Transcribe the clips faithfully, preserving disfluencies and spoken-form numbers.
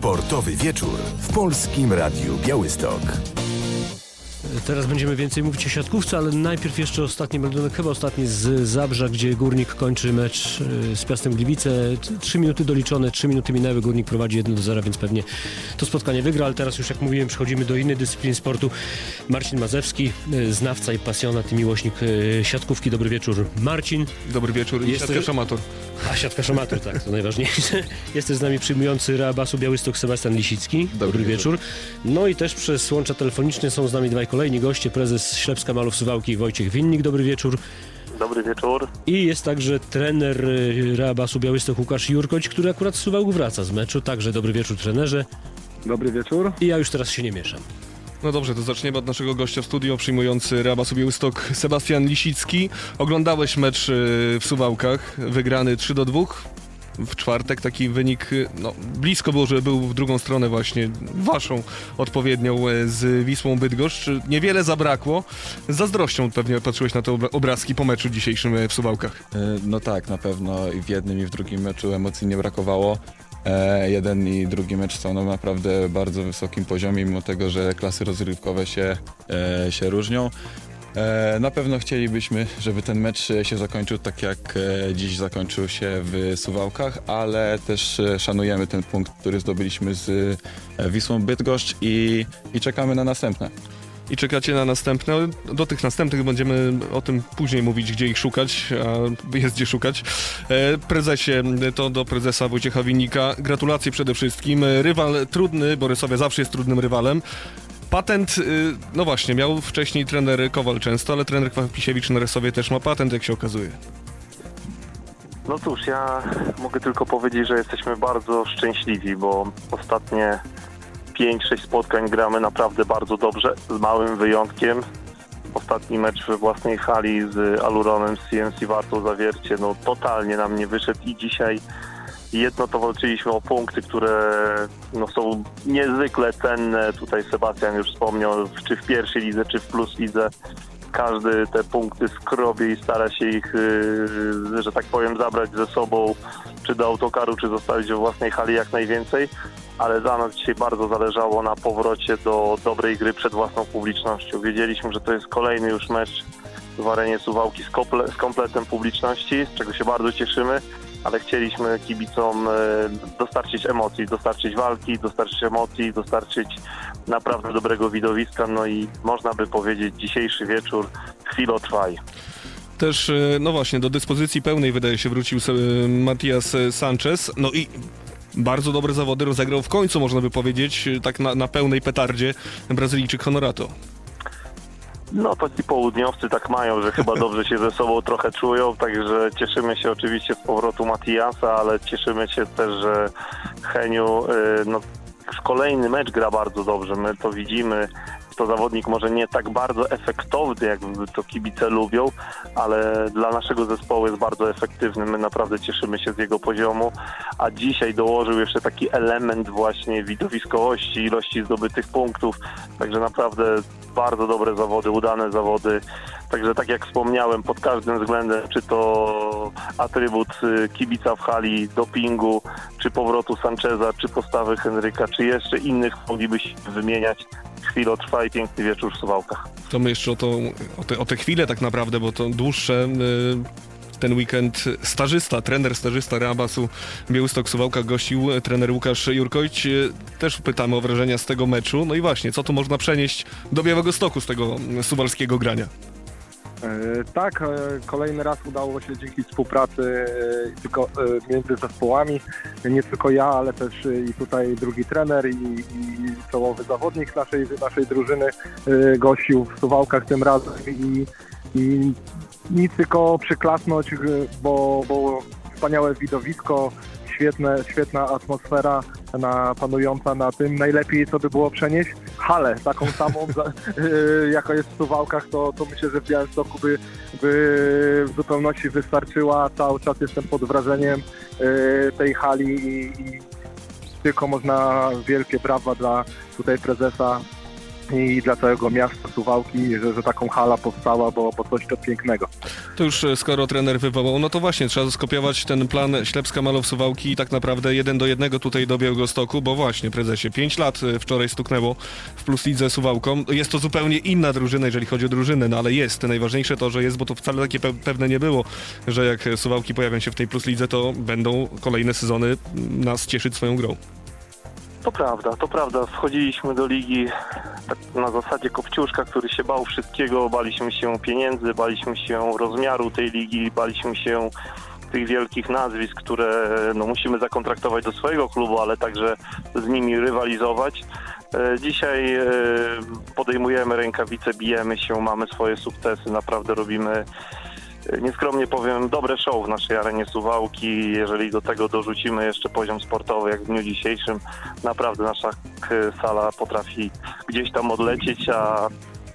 Sportowy wieczór w Polskim Radiu Białystok. Teraz będziemy więcej mówić o siatkówce, ale najpierw jeszcze ostatni meldunek, chyba ostatni z Zabrza, gdzie Górnik kończy mecz z Piastem Gliwice. Trzy minuty doliczone, trzy minuty minęły, Górnik prowadzi jeden do zera, więc pewnie to spotkanie wygra, ale teraz już, jak mówiłem, przechodzimy do innej dyscypliny sportu. Marcin Mazewski, znawca i pasjonat i miłośnik siatkówki. Dobry wieczór, Marcin. Dobry wieczór i siatkarz amator. A, siatkarz amator, tak, to najważniejsze. Jest też z nami przyjmujący Reabasu Białystok Sebastian Lisicki. Dobry, Dobry wieczór. wieczór. No i też przez łącza telefoniczne są z nami dwaj kolejni goście, prezes Ślepska Malów Suwałki Wojciech Winnik. Dobry wieczór. Dobry wieczór. I jest także trener Reabasu Białystok Łukasz Jurkoć, który akurat z Suwałk wraca z meczu. Także dobry wieczór, trenerze. Dobry wieczór. I ja już teraz się nie mieszam. No dobrze, to zaczniemy od naszego gościa w studio, przyjmujący Reabasu Białystok Sebastian Lisicki. Oglądałeś mecz w Suwałkach, wygrany trzy do dwóch. W czwartek taki wynik, no blisko było, żeby był w drugą stronę właśnie, waszą odpowiednią z Wisłą Bydgoszcz. Niewiele zabrakło. Z zazdrością pewnie patrzyłeś na te obrazki po meczu dzisiejszym w Suwałkach. No tak, na pewno i w jednym i w drugim meczu emocji nie brakowało. E, jeden i drugi mecz są na naprawdę bardzo wysokim poziomie, mimo tego, że klasy rozgrywkowe się, e, się różnią. E, na pewno chcielibyśmy, żeby ten mecz się zakończył tak, jak e, dziś zakończył się w Suwałkach, ale też e, szanujemy ten punkt, który zdobyliśmy z e, Wisłą Bydgoszcz i, i czekamy na następne. I czekacie na następne. Do tych następnych będziemy o tym później mówić, gdzie ich szukać, a jest gdzie szukać. E, prezesie, to do prezesa Wojciecha Winnika. Gratulacje przede wszystkim. Rywal trudny, Borysowia zawsze jest trudnym rywalem. Patent, no właśnie, miał wcześniej trener Kowal często, ale trener Kwapisiewicz na Resowie też ma patent, jak się okazuje. No cóż, ja mogę tylko powiedzieć, że jesteśmy bardzo szczęśliwi, bo ostatnie pięć sześć spotkań gramy naprawdę bardzo dobrze, z małym wyjątkiem. Ostatni mecz we własnej hali z Aluronem, z C M C Wartą Zawiercie, no totalnie nam nie wyszedł i dzisiaj jedno to walczyliśmy o punkty, które no, są niezwykle cenne. Tutaj Sebastian już wspomniał, czy w pierwszej lidze, czy w plus lidze. Każdy te punkty skrobie i stara się ich, że tak powiem, zabrać ze sobą, czy do autokaru, czy zostawić we własnej hali jak najwięcej. Ale za nas dzisiaj bardzo zależało na powrocie do dobrej gry przed własną publicznością. Wiedzieliśmy, że to jest kolejny już mecz w arenie Suwałki z, komple- z kompletem publiczności, z czego się bardzo cieszymy, ale chcieliśmy kibicom dostarczyć emocji, dostarczyć walki, dostarczyć emocji, dostarczyć naprawdę dobrego widowiska, no i można by powiedzieć, dzisiejszy wieczór chwilotrwaj. Też, no właśnie, do dyspozycji pełnej wydaje się wrócił Matias Sanchez, no i bardzo dobre zawody rozegrał w końcu, można by powiedzieć, tak na, na pełnej petardzie Brazylijczyk Honorato. No to ci południowcy tak mają, że chyba dobrze się ze sobą trochę czują, także cieszymy się oczywiście z powrotu Matiasa, ale cieszymy się też, że Heniu no, w kolejny mecz gra bardzo dobrze, my to widzimy. To zawodnik może nie tak bardzo efektowny, jak to kibice lubią, ale dla naszego zespołu jest bardzo efektywny. My naprawdę cieszymy się z jego poziomu, a dzisiaj dołożył jeszcze taki element właśnie widowiskowości, ilości zdobytych punktów. Także naprawdę bardzo dobre zawody, udane zawody. Także tak jak wspomniałem, pod każdym względem, czy to atrybut kibica w hali, dopingu, czy powrotu Sancheza, czy postawy Henryka, czy jeszcze innych moglibyśmy wymieniać. Chwilotrwa i piękny wieczór w Suwałkach. To my jeszcze o, to, o, te, o te chwile tak naprawdę, bo to dłuższe, ten weekend stażysta, trener stażysta Reabasu Białystok Suwałkach gościł trener Łukasz Jurkoć. Też pytamy o wrażenia z tego meczu. No i właśnie, co tu można przenieść do Białegostoku z tego suwalskiego grania? Tak, kolejny raz udało się dzięki współpracy tylko między zespołami, nie tylko ja, ale też i tutaj drugi trener i, i czołowy zawodnik naszej, naszej drużyny gościł w Suwałkach tym razem i, i nic tylko przyklasnąć, bo, bo wspaniałe widowisko, świetne, świetna atmosfera na, panująca na tym. Najlepiej co by było przenieść halę taką samą, yy, jaka jest w Suwałkach, to, to myślę, że w Białymstoku by, by w zupełności wystarczyła. Cały czas jestem pod wrażeniem yy, tej hali i, i tylko można wielkie brawa dla tutaj prezesa i dla całego miasta Suwałki, że, że taką hala powstała, bo, bo coś to pięknego. To już skoro trener wywołał, no to właśnie trzeba skopiować ten plan Ślepska Malow Suwałki i tak naprawdę jeden do jednego tutaj do Białegostoku, bo właśnie, prezesie, pięć lat wczoraj stuknęło w Plus Lidze Suwałkom. Jest to zupełnie inna drużyna, jeżeli chodzi o drużynę, no ale jest. Najważniejsze to, że jest, bo to wcale takie pe- pewne nie było, że jak Suwałki pojawią się w tej Plus Lidze, to będą kolejne sezony nas cieszyć swoją grą. To prawda, to prawda. Wchodziliśmy do ligi tak na zasadzie Kopciuszka, który się bał wszystkiego. Baliśmy się pieniędzy, baliśmy się rozmiaru tej ligi, baliśmy się tych wielkich nazwisk, które no, musimy zakontraktować do swojego klubu, ale także z nimi rywalizować. Dzisiaj podejmujemy rękawice, bijemy się, mamy swoje sukcesy, naprawdę robimy, nieskromnie powiem, dobre show w naszej arenie Suwałki. Jeżeli do tego dorzucimy jeszcze poziom sportowy, jak w dniu dzisiejszym, naprawdę nasza sala potrafi gdzieś tam odlecieć, a,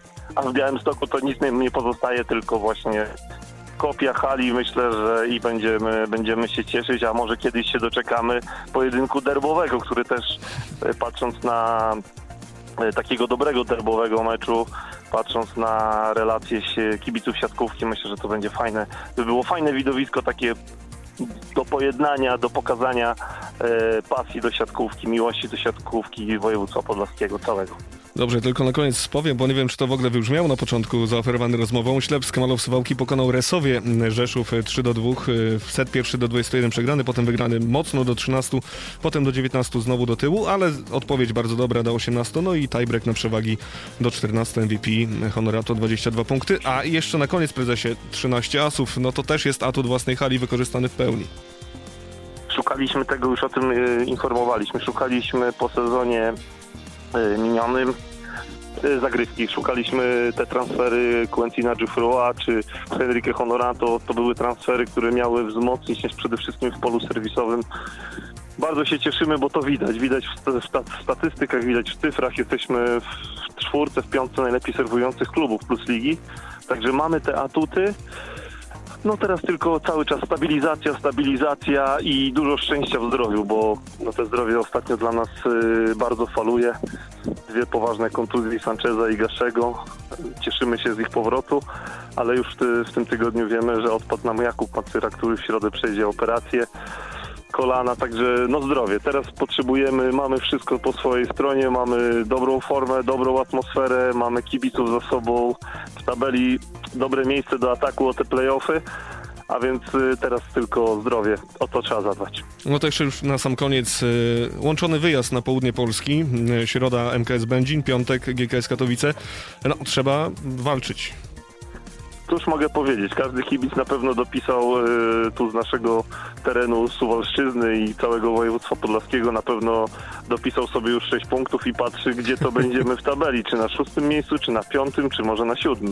a w Białymstoku to nic nie pozostaje, tylko właśnie kopia hali. Myślę, że i będziemy, będziemy się cieszyć, a może kiedyś się doczekamy pojedynku derbowego, który też, patrząc na takiego dobrego derbowego meczu, patrząc na relacje kibiców siatkówki, myślę, że to będzie fajne. By było fajne widowisko takie do pojednania, do pokazania e, pasji do siatkówki, miłości do siatkówki województwa podlaskiego całego. Dobrze, tylko na koniec powiem, bo nie wiem, czy to w ogóle wybrzmiało na początku zaoferowany rozmową. Ślepska Malow Suwałki pokonał Resowie Rzeszów trzy do dwóch. Set pierwszy do dwudziestu jeden przegrany, potem wygrany mocno do trzynastu, potem do dziewiętnastu znowu do tyłu, ale odpowiedź bardzo dobra do osiemnastu, no i tiebreak na przewagi do czternastu. M V P Honorato dwadzieścia dwa punkty. A jeszcze na koniec, prezesie, trzynaście asów, no to też jest atut własnej hali wykorzystany w pełni. Szukaliśmy tego, już o tym y, informowaliśmy. Szukaliśmy po sezonie y, minionym y, zagrywki. Szukaliśmy te transfery Quentina Giuffroa czy Henrique Honorato. To były transfery, które miały wzmocnić nas przede wszystkim w polu serwisowym. Bardzo się cieszymy, bo to widać. Widać w, sta- w statystykach, widać w cyfrach. Jesteśmy w czwórce, w piątce najlepiej serwujących klubów Plus Ligi. Także mamy te atuty. No teraz tylko cały czas stabilizacja, stabilizacja i dużo szczęścia w zdrowiu, bo no te zdrowie ostatnio dla nas y, bardzo faluje. Dwie poważne kontuzje Sancheza i Gaszego. Cieszymy się z ich powrotu, ale już ty, w tym tygodniu wiemy, że odpadł nam Jakub Macyra, który w środę przejdzie operację kolana, także no zdrowie. Teraz potrzebujemy, mamy wszystko po swojej stronie, mamy dobrą formę, dobrą atmosferę, mamy kibiców za sobą, w tabeli dobre miejsce do ataku o te play-offy, a więc teraz tylko zdrowie, o to trzeba zadbać. No to jeszcze już na sam koniec y, łączony wyjazd na południe Polski, y, środa M K S Będzin, piątek G K S Katowice, no trzeba walczyć. Cóż mogę powiedzieć, każdy kibic na pewno dopisał y, tu z naszego terenu Suwalszczyzny i całego województwa podlaskiego, na pewno dopisał sobie już sześć punktów i patrzy, gdzie to będziemy w tabeli, czy na szóstym miejscu, czy na piątym, czy może na siódmym.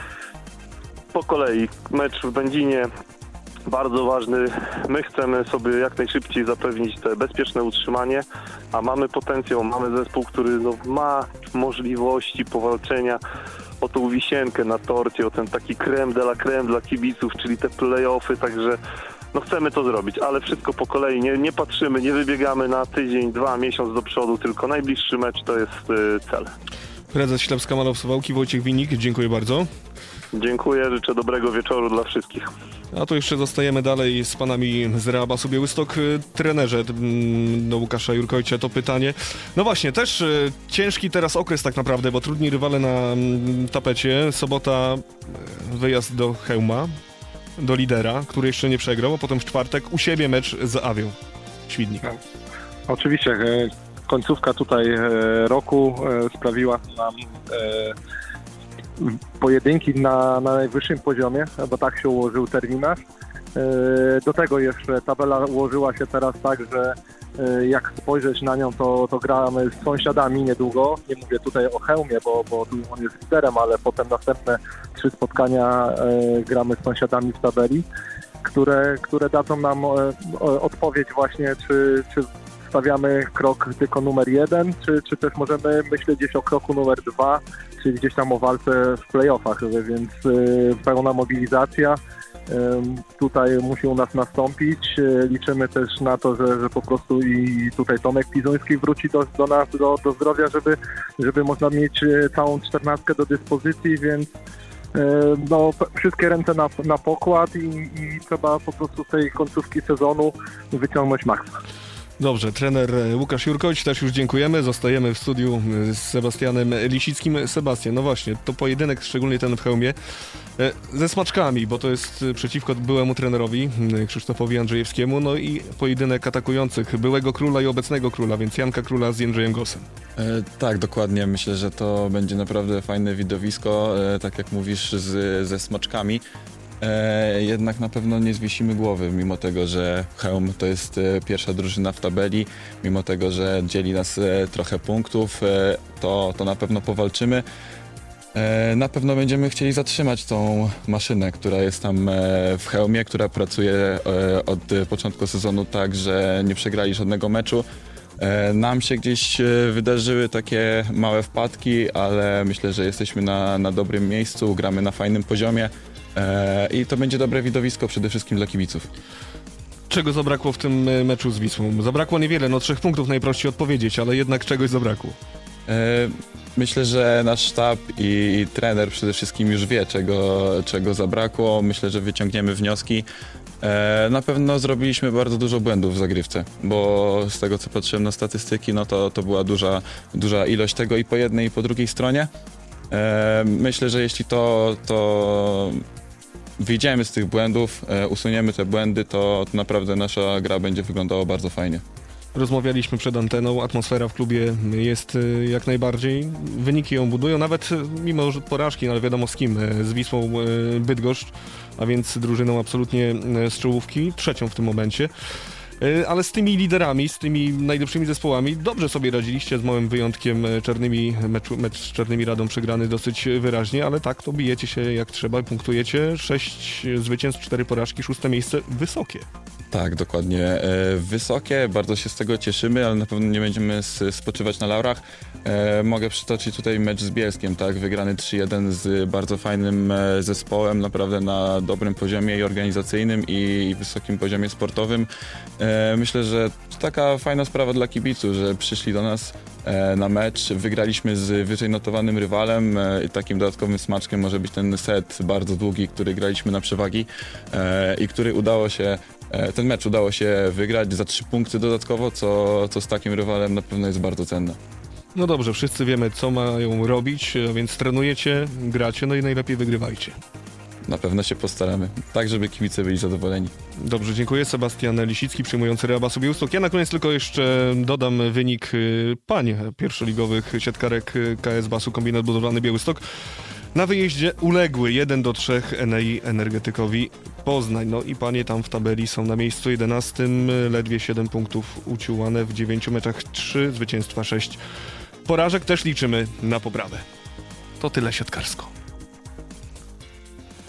Po kolei mecz w Będzinie, bardzo ważny. My chcemy sobie jak najszybciej zapewnić te bezpieczne utrzymanie, a mamy potencjał, mamy zespół, który no, ma możliwości powalczenia o tą wisienkę na torcie, o ten taki crème de la crème dla kibiców, czyli te play-offy, także no chcemy to zrobić, ale wszystko po kolei, nie, nie patrzymy, nie wybiegamy na tydzień, dwa, miesiąc do przodu, tylko najbliższy mecz to jest y, cel. Prezes Ślepska Malow Suwałki Wojciech Winik, dziękuję bardzo. Dziękuję, życzę dobrego wieczoru dla wszystkich. A to jeszcze zostajemy dalej z panami z Reabasu Białystok. Trenerze do Łukasza Jurkojcia to pytanie. No właśnie, też ciężki teraz okres tak naprawdę, bo trudni rywale na tapecie. Sobota wyjazd do Chełma, do lidera, który jeszcze nie przegrał, a potem w czwartek u siebie mecz z Awią Świdnik. No, oczywiście, końcówka tutaj roku sprawiła nam pojedynki na, na najwyższym poziomie, bo tak się ułożył terminarz. Do tego jeszcze tabela ułożyła się teraz tak, że jak spojrzeć na nią, to, to gramy z sąsiadami niedługo. Nie mówię tutaj o Chełmie, bo, bo tu on jest liderem, ale potem następne trzy spotkania gramy z sąsiadami w tabeli, które, które dadzą nam odpowiedź właśnie, czy, czy stawiamy krok tylko numer jeden, czy, czy też możemy myśleć gdzieś o kroku numer dwa, czyli gdzieś tam o walce w play-offach, więc y, pełna mobilizacja tutaj musi u nas nastąpić. Liczymy też na to, że, że po prostu i tutaj Tomek Pizuński wróci do, do nas, do, do zdrowia, żeby, żeby można mieć całą czternastkę do dyspozycji, więc no, wszystkie ręce na, na pokład i, i trzeba po prostu z tej końcówki sezonu wyciągnąć maksa. Dobrze, trener Łukasz Jurkowicz, też już dziękujemy. Zostajemy w studiu z Sebastianem Lisickim. Sebastian, no właśnie, to pojedynek, szczególnie ten w Chełmie, ze smaczkami, bo to jest przeciwko byłemu trenerowi Krzysztofowi Andrzejewskiemu, no i pojedynek atakujących byłego króla i obecnego króla, więc Janka Króla z Jędrzejem Gosem. E, tak, dokładnie. Myślę, że to będzie naprawdę fajne widowisko, e, tak jak mówisz, z, ze smaczkami. E, jednak na pewno nie zwiesimy głowy, mimo tego, że Chełm to jest e, pierwsza drużyna w tabeli, mimo tego, że dzieli nas e, trochę punktów, e, to, to na pewno powalczymy. E, na pewno będziemy chcieli zatrzymać tą maszynę, która jest tam e, w Chełmie, która pracuje e, od początku sezonu tak, że nie przegrali żadnego meczu. E, nam się gdzieś e, wydarzyły takie małe wpadki, ale myślę, że jesteśmy na, na dobrym miejscu, gramy na fajnym poziomie. I to będzie dobre widowisko przede wszystkim dla kibiców. Czego zabrakło w tym meczu z Wisłą? Zabrakło niewiele, no trzech punktów najprościej odpowiedzieć, ale jednak czegoś zabrakło. Myślę, że nasz sztab i trener przede wszystkim już wie, czego, czego zabrakło. Myślę, że wyciągniemy wnioski. Na pewno zrobiliśmy bardzo dużo błędów w zagrywce, bo z tego, co patrzyłem na statystyki, no to, to była duża, duża ilość tego i po jednej, i po drugiej stronie. Myślę, że jeśli to, to wyjdziemy z tych błędów, usuniemy te błędy, to, to naprawdę nasza gra będzie wyglądała bardzo fajnie. Rozmawialiśmy przed anteną, atmosfera w klubie jest jak najbardziej, wyniki ją budują, nawet mimo porażki, ale wiadomo z kim, z Wisłą Bydgoszcz, a więc drużyną absolutnie z czołówki, trzecią w tym momencie. Ale z tymi liderami, z tymi najlepszymi zespołami dobrze sobie radziliście, z małym wyjątkiem czarnymi, mecz, mecz z Czarnymi Radą przegrany dosyć wyraźnie, ale tak, to bijecie się jak trzeba i punktujecie. Sześć zwycięstw, cztery porażki, szóste miejsce wysokie. Tak, dokładnie. E, wysokie, bardzo się z tego cieszymy, ale na pewno nie będziemy spoczywać na laurach. E, mogę przytoczyć tutaj mecz z Bielskiem, tak, wygrany trzy jeden z bardzo fajnym zespołem, naprawdę na dobrym poziomie i organizacyjnym i wysokim poziomie sportowym. E, myślę, że to taka fajna sprawa dla kibiców, że przyszli do nas e, na mecz, wygraliśmy z wyżej notowanym rywalem e, i takim dodatkowym smaczkiem może być ten set bardzo długi, który graliśmy na przewagi e, i który udało się Ten mecz udało się wygrać za trzy punkty dodatkowo, co, co z takim rywalem na pewno jest bardzo cenne. No dobrze, wszyscy wiemy, co mają robić, a więc trenujecie, gracie, no i najlepiej wygrywajcie. Na pewno się postaramy, tak żeby kibice byli zadowoleni. Dobrze, dziękuję. Sebastian Lisicki, przyjmujący Reaba Białystok. Ja na koniec tylko jeszcze dodam wynik pań pierwszoligowych siatkarek K S Basu Kombinat Budowlany Białystok. Na wyjeździe uległy jeden do trzech N E I Energetykowi Poznań. No i panie tam w tabeli są na miejscu jedenastym, ledwie siedem punktów uciułane w dziewięciu meczach, trzy zwycięstwa, sześć porażek. Też liczymy na poprawę. To tyle siatkarsko.